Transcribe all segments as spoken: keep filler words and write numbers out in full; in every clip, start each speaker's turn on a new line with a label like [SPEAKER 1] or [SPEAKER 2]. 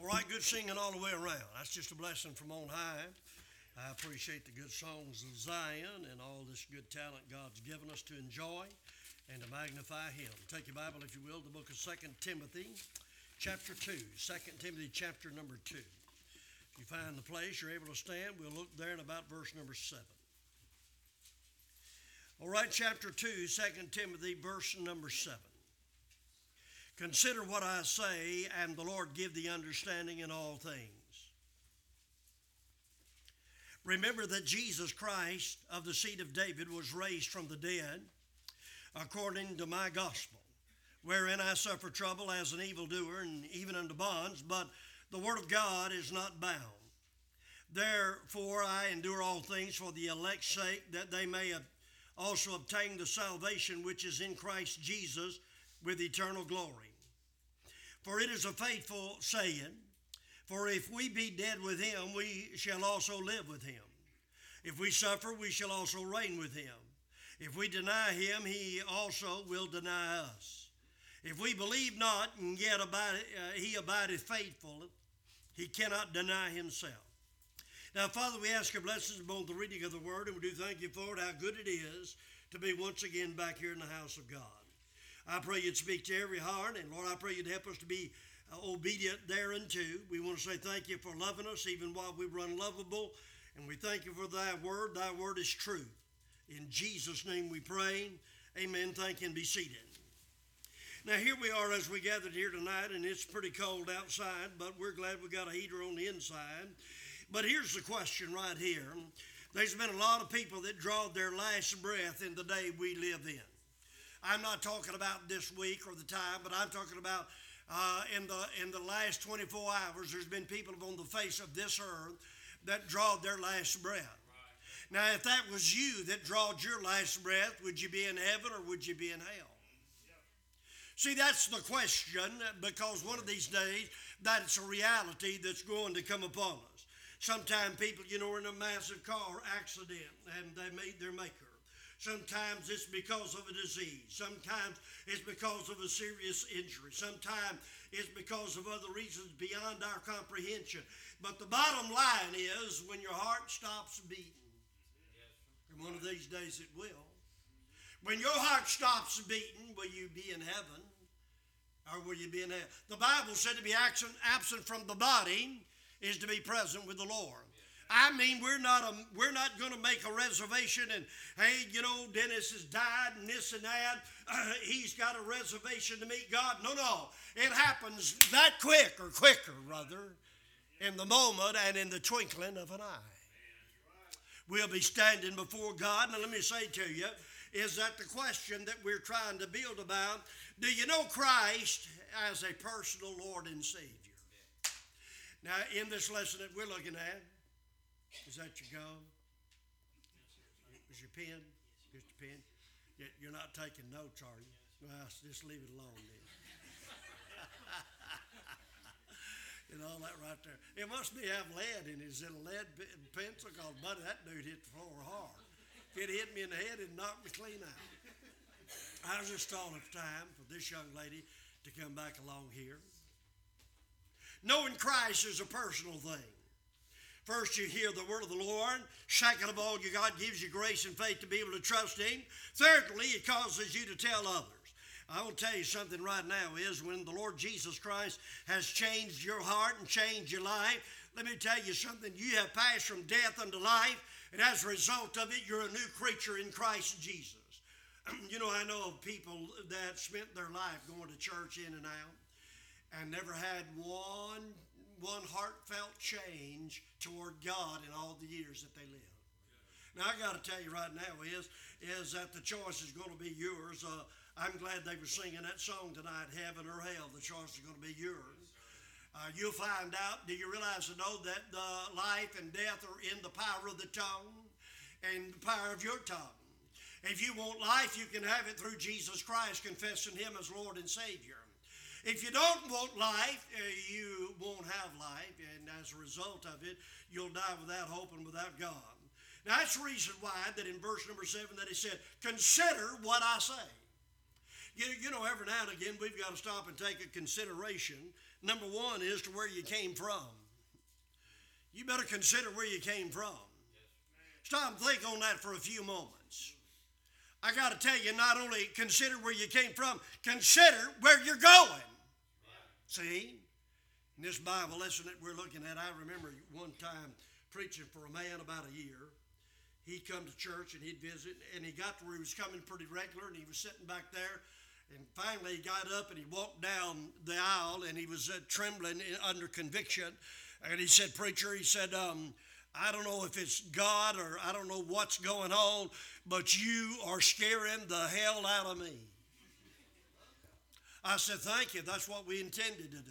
[SPEAKER 1] All right, good singing all the way around. That's just a blessing from on high. I appreciate the good songs of Zion and all this good talent God's given us to enjoy and to magnify Him. Take your Bible, if you will, to the book of Second Timothy, chapter two. Second Timothy, chapter number two. If you find the place, you're able to stand. We'll look there in about verse number seven. All right, chapter two, Second Timothy, verse number seven. Consider what I say, and the Lord give thee understanding in all things. Remember that Jesus Christ of the seed of David was raised from the dead according to my gospel, wherein I suffer trouble as an evildoer and even unto bonds, but the word of God is not bound. Therefore I endure all things for the elect's sake, that they may also obtain the salvation which is in Christ Jesus with eternal glory. For it is a faithful saying, for if we be dead with him, we shall also live with him. If we suffer, we shall also reign with him. If we deny him, he also will deny us. If we believe not, and yet abide, uh, he abideth faithful, he cannot deny himself. Now, Father, we ask your blessings upon the reading of the word, and we do thank you for it, how good it is to be once again back here in the house of God. I pray you'd speak to every heart, and Lord, I pray you'd help us to be uh, obedient thereunto. We want to say thank you for loving us even while we were unlovable, and we thank you for thy word. Thy word is truth. In Jesus' name we pray. Amen. Thank you, and be seated. Now, here we are as we gathered here tonight, and it's pretty cold outside, but we're glad we got a heater on the inside. But here's the question right here. There's been a lot of people that draw their last breath in the day we live in. I'm not talking about this week or the time, but I'm talking about uh, in the in the last twenty-four hours, there's been people on the face of this earth that drawed their last breath. Right. Now, if that was you that drawed your last breath, would you be in heaven or would you be in hell? Yep. See, that's the question, because one of these days, that's a reality that's going to come upon us. Sometimes people, you know, are in a massive car accident and they made their maker. Sometimes it's because of a disease. Sometimes it's because of a serious injury. Sometimes it's because of other reasons beyond our comprehension. But the bottom line is, when your heart stops beating, and one of these days it will, when your heart stops beating, will you be in heaven or will you be in hell? The Bible said to be absent, absent from the body is to be present with the Lord. I mean, we're not a, we're not going to make a reservation and, hey, you know, Dennis has died and this and that. Uh, he's got a reservation to meet God. No, no. It happens that quick, or quicker, rather, in the moment and in the twinkling of an eye. We'll be standing before God. And let me say to you, is that the question that we're trying to build about, do you know Christ as a personal Lord and Savior? Now, in this lesson that we're looking at, is that your gum? Is your pen? Just your pen? You're not taking notes, are you? Well, just leave it alone then. And all that right there. It must be have lead in it. Is it a lead pencil? Because, buddy, that dude hit the floor hard. If it hit me in the head, it knocked me clean out. I was just thought it's time for this young lady to come back along here. Knowing Christ is a personal thing. First, you hear the word of the Lord. Second of all, God gives you grace and faith to be able to trust him. Thirdly, it causes you to tell others. I will tell you something right now is when the Lord Jesus Christ has changed your heart and changed your life, let me tell you something. You have passed from death unto life, and as a result of it, you're a new creature in Christ Jesus. You know, I know of people that spent their life going to church in and out and never had one one heartfelt change toward God in all the years that they lived. Now, I got to tell you right now is, is that the choice is going to be yours. Uh, I'm glad they were singing that song tonight, Heaven or Hell. The choice is going to be yours. Uh, you'll find out, do you realize and know that the life and death are in the power of the tongue and the power of your tongue? If you want life, you can have it through Jesus Christ, confessing him as Lord and Savior. If you don't want life, uh, you won't have life, and as a result of it, you'll die without hope and without God. Now, that's the reason why that in verse number seven that he said, consider what I say. You, you know, every now and again we've got to stop and take a consideration. Number one is to where you came from. You better consider where you came from. Stop and think on that for a few moments. I got to tell you, not only consider where you came from, consider where you're going. See? In this Bible lesson that we're looking at, I remember one time preaching for a man about a year. He'd come to church and he'd visit, and he got to where he was coming pretty regular, and he was sitting back there. And finally he got up and he walked down the aisle, and he was uh, trembling under conviction. And he said, "Preacher," he said, um, "I don't know if it's God or I don't know what's going on, but you are scaring the hell out of me." I said, "Thank you. That's what we intended to do.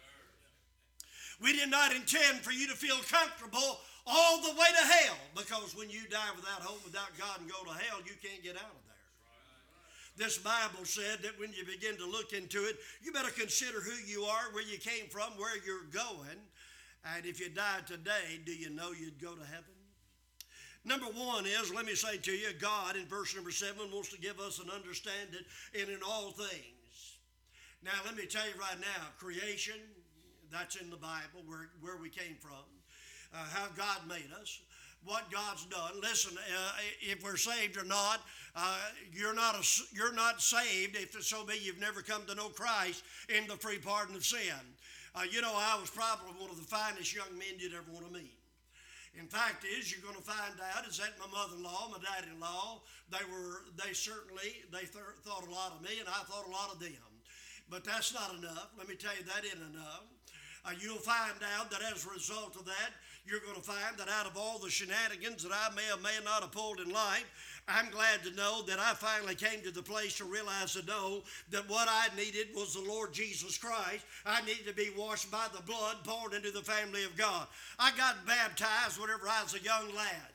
[SPEAKER 1] We did not intend for you to feel comfortable all the way to hell, because when you die without hope, without God, and go to hell, you can't get out of there." This Bible said that when you begin to look into it, you better consider who you are, where you came from, where you're going. And if you died today, do you know you'd go to heaven? Number one is, let me say to you, God in verse number seven wants to give us an understanding in, in all things. Now, let me tell you right now, creation, that's in the Bible, where, where we came from, uh, how God made us, what God's done. Listen, uh, if we're saved or not, uh, you're not a, you're not saved if so be you've never come to know Christ in the free pardon of sin. Uh, you know, I was probably one of the finest young men you'd ever want to meet. In fact is, you're going to find out is that my mother-in-law, my daddy-in-law, they were, they certainly, they th- thought a lot of me, and I thought a lot of them. But that's not enough. Let me tell you, that isn't enough. Uh, you'll find out that as a result of that, you're going to find that out of all the shenanigans that I may or may not have pulled in life, I'm glad to know that I finally came to the place to realize to know that what I needed was the Lord Jesus Christ. I needed to be washed by the blood poured into the family of God. I got baptized whenever I was a young lad.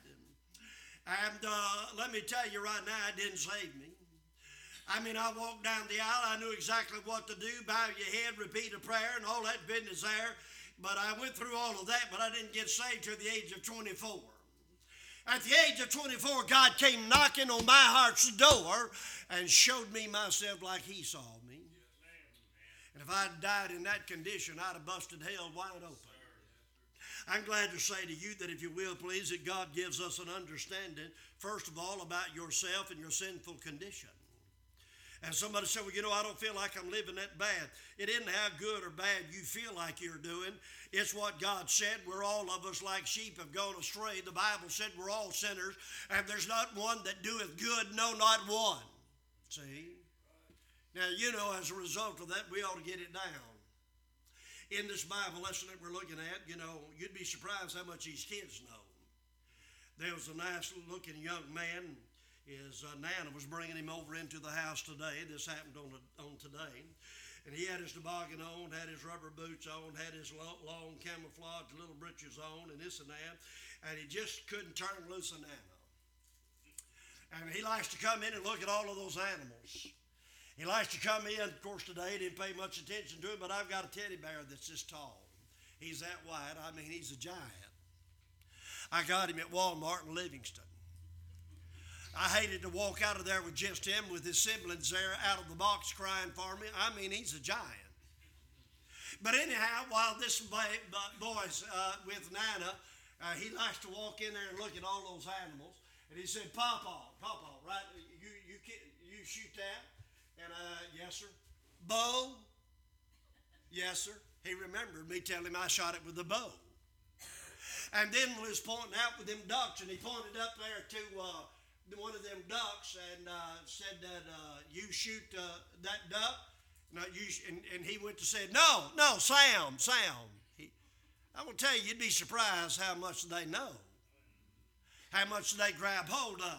[SPEAKER 1] And uh, let me tell you right now, it didn't save me. I mean, I walked down the aisle. I knew exactly what to do. Bow your head, repeat a prayer, and all that business there. But I went through all of that, but I didn't get saved till the age of twenty-four. At the age of twenty-four, God came knocking on my heart's door and showed me myself like He saw me. And if I'd died in that condition, I'd have busted hell wide open. I'm glad to say to you that if you will, please, that God gives us an understanding, first of all, about yourself and your sinful condition. And somebody said, "Well, you know, I don't feel like I'm living that bad." It isn't how good or bad you feel like you're doing. It's what God said. We're all of us like sheep have gone astray. The Bible said we're all sinners, and there's not one that doeth good, no, not one. See? Now, you know, as a result of that, we ought to get it down. In this Bible lesson that we're looking at, you know, you'd be surprised how much these kids know. There was a nice-looking young man. His uh, Nana was bringing him over into the house today. This happened on, a, on today. And he had his toboggan on, had his rubber boots on, had his long, long camouflage little breeches on, and this and that. And he just couldn't turn loose a Nana. And he likes to come in and look at all of those animals. He likes to come in. Of course, today he didn't pay much attention to it, but I've got a teddy bear that's this tall. He's that wide. I mean, he's a giant. I got him at Walmart in Livingston. I hated to walk out of there with just him, with his siblings there out of the box crying for me. I mean, he's a giant. But anyhow, while this boy's uh, with Nana, uh, he likes to walk in there and look at all those animals. And he said, "Pawpaw, Pawpaw, right? You you you shoot that?" And uh, yes, sir. "Bow?" "Yes, sir." He remembered me telling him I shot it with a bow. And then he was pointing out with them ducks, and he pointed up there to Uh, one of them ducks and uh, said that uh, "you shoot uh, that duck." No, you sh-, and, and he went to say, "No, no, Sam, Sam." He, I will tell you, you'd be surprised how much they know, how much they grab hold of.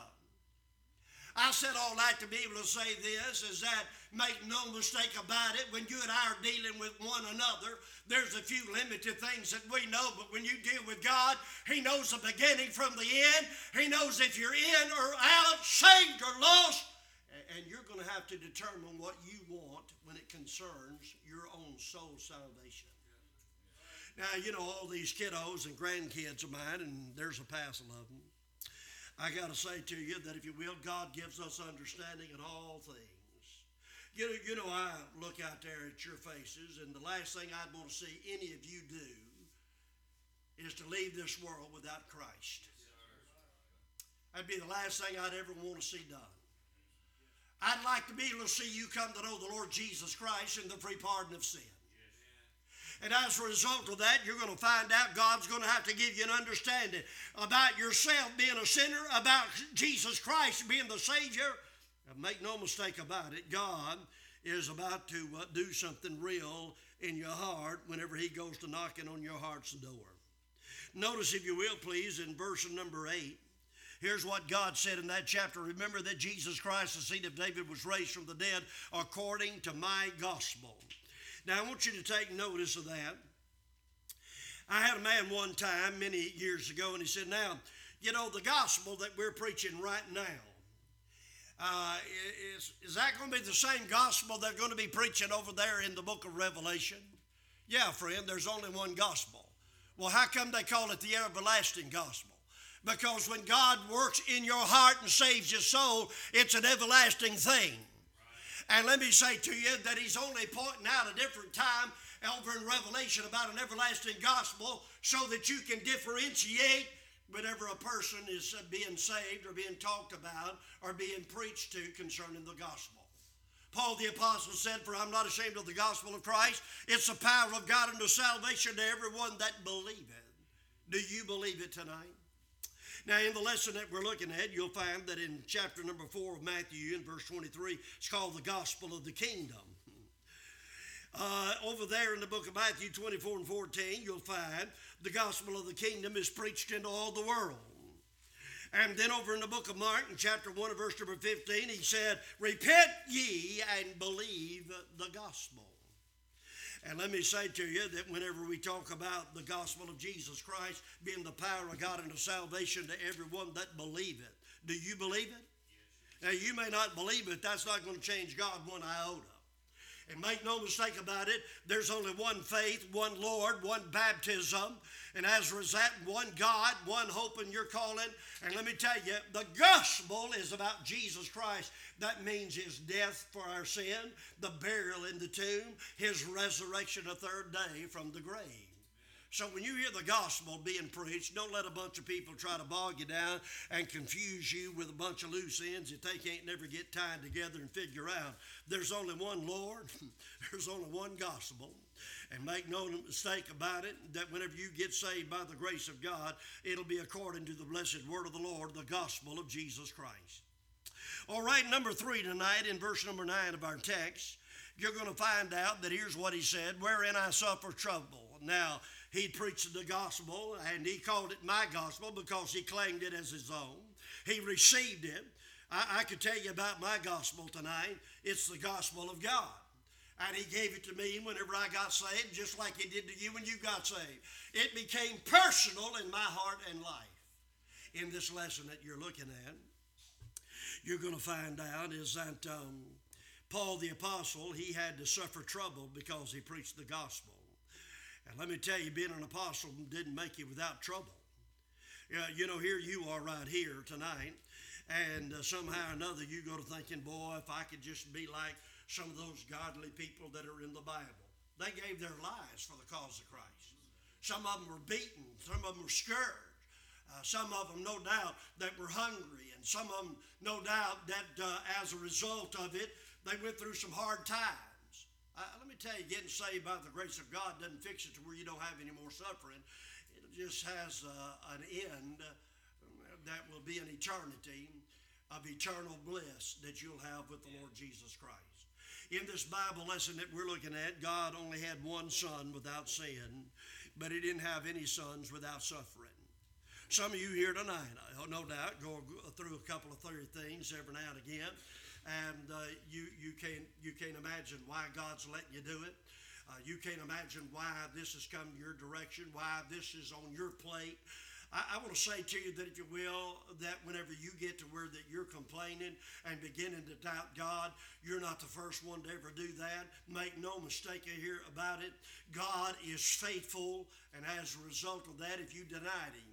[SPEAKER 1] I said all that to be able to say this, is that make no mistake about it, when you and I are dealing with one another, there's a few limited things that we know, but when you deal with God, He knows the beginning from the end. He knows if you're in or out, saved or lost, and you're going to have to determine what you want when it concerns your own soul salvation. Now, you know, all these kiddos and grandkids of mine, and there's a passel of them, I got to say to you that if you will, God gives us understanding in all things. You know, you know, I look out there at your faces, and the last thing I'd want to see any of you do is to leave this world without Christ. That'd be the last thing I'd ever want to see done. I'd like to be able to see you come to know the Lord Jesus Christ and the free pardon of sin. And as a result of that, you're going to find out God's going to have to give you an understanding about yourself being a sinner, about Jesus Christ being the Savior. And make no mistake about it, God is about to uh, do something real in your heart whenever He goes to knocking on your heart's door. Notice, if you will, please, in verse number eight, here's what God said in that chapter. Remember that Jesus Christ, the seed of David, was raised from the dead according to my gospel. Now, I want you to take notice of that. I had a man one time, many years ago, and he said, now, you know, the gospel that we're preaching right now, uh, is, is that going to be the same gospel they're going to be preaching over there in the book of Revelation? Yeah, friend, there's only one gospel. Well, how come they call it the everlasting gospel? Because when God works in your heart and saves your soul, it's an everlasting thing. And let me say to you that He's only pointing out a different time over in Revelation about an everlasting gospel so that you can differentiate whenever a person is being saved or being talked about or being preached to concerning the gospel. Paul the Apostle said, for I'm not ashamed of the gospel of Christ. It's the power of God unto salvation to everyone that believeth. Do you believe it tonight? Now, in the lesson that we're looking at, you'll find that in chapter number four of Matthew, in verse twenty-three, it's called the gospel of the kingdom. Uh, over there in the book of Matthew twenty-four and fourteen, you'll find the gospel of the kingdom is preached into all the world. And then over in the book of Mark, in chapter one and verse number fifteen, he said, repent ye and believe the gospel. And let me say to you that whenever we talk about the gospel of Jesus Christ being the power of God unto salvation to everyone that believeth, do you believe it? Yes. Now, you may not believe it. That's not going to change God one iota. And make no mistake about it, there's only one faith, one Lord, one baptism, and as a result, one God, one hope in your calling. And let me tell you, the gospel is about Jesus Christ. That means His death for our sin, the burial in the tomb, His resurrection a third day from the grave. So when you hear the gospel being preached, don't let a bunch of people try to bog you down and confuse you with a bunch of loose ends that they can't never get tied together and figure out. There's only one Lord. There's only one gospel. And make no mistake about it, that whenever you get saved by the grace of God, it'll be according to the blessed word of the Lord, the gospel of Jesus Christ. All right, number three tonight, in verse number nine of our text, you're going to find out that here's what he said, wherein I suffer trouble. Now, he preached the gospel, and he called it my gospel because he claimed it as his own. He received it. I, I could tell you about my gospel tonight. It's the gospel of God. And he gave it to me whenever I got saved, just like he did to you when you got saved. It became personal in my heart and life. In this lesson that you're looking at, you're going to find out is that um, Paul the Apostle, he had to suffer trouble because he preached the gospel. And let me tell you, being an apostle didn't make you without trouble. Uh, you know, here you are right here tonight, and uh, somehow or another you go to thinking, boy, if I could just be like some of those godly people that are in the Bible. They gave their lives for the cause of Christ. Some of them were beaten. Some of them were scourged. Uh, some of them, no doubt, that were hungry. And some of them, no doubt, that uh, as a result of it, they went through some hard times. Uh, let me tell you, getting saved by the grace of God doesn't fix it to where you don't have any more suffering. It just has uh, an end uh, that will be an eternity of eternal bliss that you'll have with the Lord Jesus Christ. In this Bible lesson that we're looking at, God only had one son without sin, but He didn't have any sons without suffering. Some of you here tonight, no doubt, go through a couple of three things every now and again, and uh, you, you, can't, you can't imagine why God's letting you do it. Uh, you can't imagine why this has come your direction, why this is on your plate. I, I want to say to you that, if you will, that whenever you get to where that you're complaining and beginning to doubt God, you're not the first one to ever do that. Make no mistake here about it. God is faithful, and as a result of that, if you denied Him,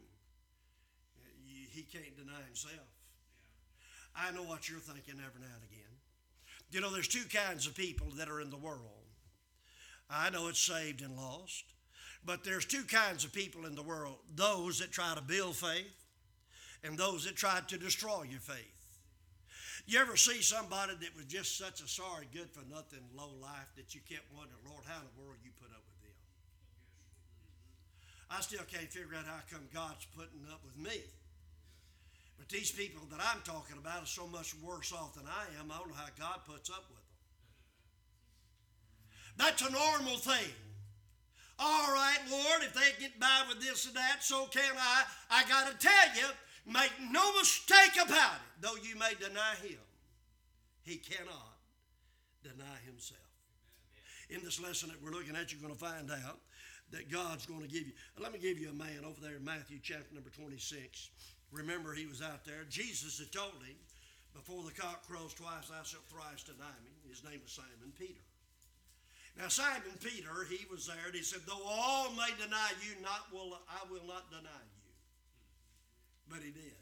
[SPEAKER 1] you, He can't deny Himself. I know what you're thinking every now and again. You know, there's two kinds of people that are in the world. I know it's saved and lost, but there's two kinds of people in the world. Those that try to build faith and those that try to destroy your faith. You ever see somebody that was just such a sorry, good-for-nothing, low life that you kept wondering, Lord, how in the world you put up with them? I still can't figure out how come God's putting up with me. But these people that I'm talking about are so much worse off than I am, I don't know how God puts up with them. That's a normal thing. All right, Lord, if they get by with this and that, so can I. I got to tell you, make no mistake about it. Though you may deny him, he cannot deny himself. In this lesson that we're looking at, you're going to find out that God's going to give you. Let me give you a man over there in Matthew chapter number twenty-six. Remember, he was out there. Jesus had told him, before the cock crows twice, thou shalt thrice deny me. His name was Simon Peter. Now, Simon Peter, he was there, and he said, though all may deny you, not will I will not deny you. But he did.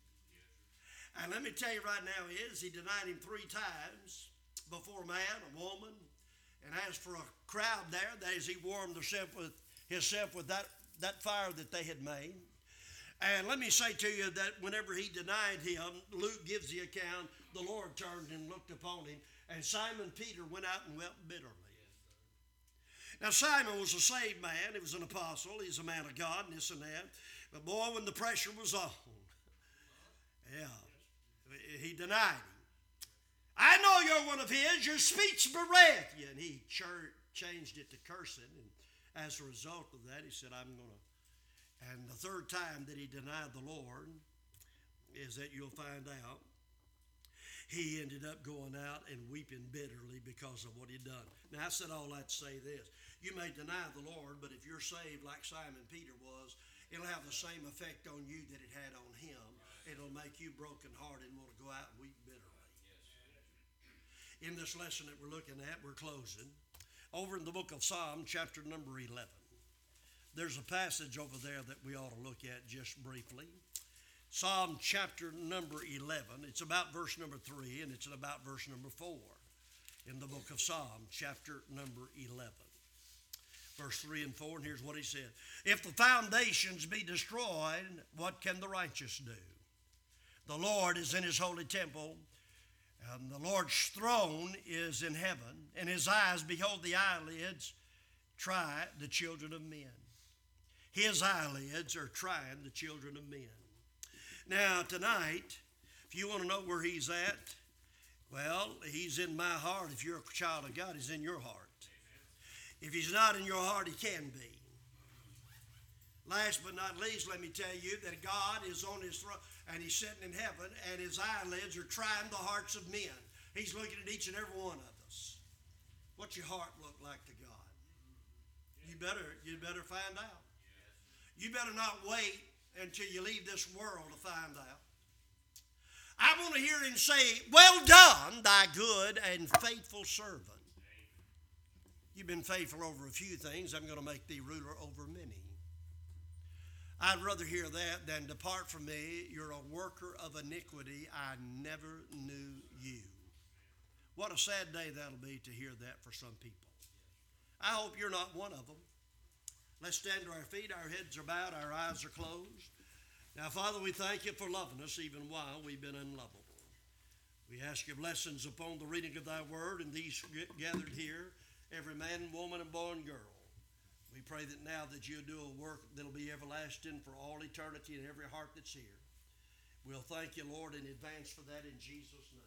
[SPEAKER 1] And let me tell you right now, is he denied him three times before a man, a woman, and as for a crowd there, that is, he warmed himself with, himself with that, that fire that they had made. And let me say to you that whenever he denied him, Luke gives the account, the Lord turned and looked upon him, and Simon Peter went out and wept bitterly. Now, Simon was a saved man. He was an apostle. He's a man of God and this and that. But boy, when the pressure was on, yeah, he denied him. I know you're one of his. Your speech bereft you. And he changed it to cursing. And as a result of that, he said, I'm going to. And the third time that he denied the Lord is that you'll find out he ended up going out and weeping bitterly because of what he'd done. Now, I said all that to say this. You may deny the Lord, but if you're saved like Simon Peter was, it'll have the same effect on you that it had on him. It'll make you brokenhearted and want to go out and weep bitterly. In this lesson that we're looking at, we're closing. Over in the book of Psalm, chapter number eleven. There's a passage over there that we ought to look at just briefly. Psalm chapter number eleven. It's about verse number three, and it's about verse number four in the book of Psalm, chapter number eleven. Verse three and four, and here's what he said. If the foundations be destroyed, what can the righteous do? The Lord is in his holy temple, and the Lord's throne is in heaven, and his eyes behold the eyelids, try the children of men. His eyelids are trying the children of men. Now, tonight, if you want to know where he's at, well, he's in my heart. If you're a child of God, he's in your heart. If he's not in your heart, he can be. Last but not least, let me tell you that God is on his throne, and he's sitting in heaven, and his eyelids are trying the hearts of men. He's looking at each and every one of us. What's your heart look like to God? You better, you better find out. You better not wait until you leave this world to find out. I want to hear him say, well done, thy good and faithful servant. You've been faithful over a few things. I'm going to make thee ruler over many. I'd rather hear that than depart from me. You're a worker of iniquity. I never knew you. What a sad day that'll be to hear that for some people. I hope you're not one of them. Let's stand to our feet. Our heads are bowed. Our eyes are closed. Now, Father, we thank you for loving us even while we've been unlovable. We ask your blessings upon the reading of thy word and these gathered here, every man, woman, and boy and girl. We pray that now that you'll do a work that'll be everlasting for all eternity in every heart that's here. We'll thank you, Lord, in advance for that in Jesus' name.